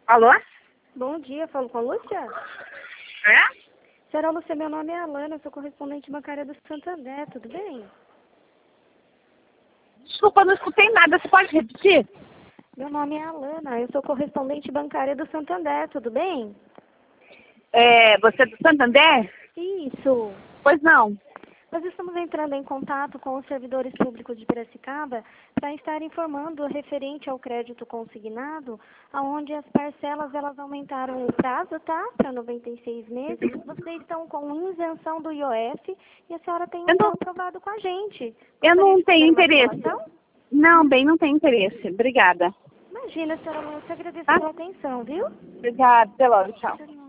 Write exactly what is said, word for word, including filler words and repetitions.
Alô? Bom dia, falo com a Lúcia? É? Senhora Lúcia, meu nome é Alana, eu sou correspondente bancária do Santander, tudo bem? Desculpa, não escutei nada. Você pode repetir? Meu nome é Alana, eu sou correspondente bancária do Santander, tudo bem? É, você é do Santander? Isso. Pois não. Nós estamos entrando em contato com os servidores públicos de Piracicaba para estar informando referente ao crédito consignado, aonde as parcelas elas aumentaram o prazo, tá? Para noventa e seis meses. Vocês estão com isenção do I O F e a senhora tem um Eu não, aprovado com a gente. eu Gostaria não de fazer tenho uma interesse. reclamação? Não, bem, não tenho interesse. Obrigada. Imagina, senhora Lúcia, agradeço Tá? pela atenção, viu? Obrigada. Até logo. Tchau.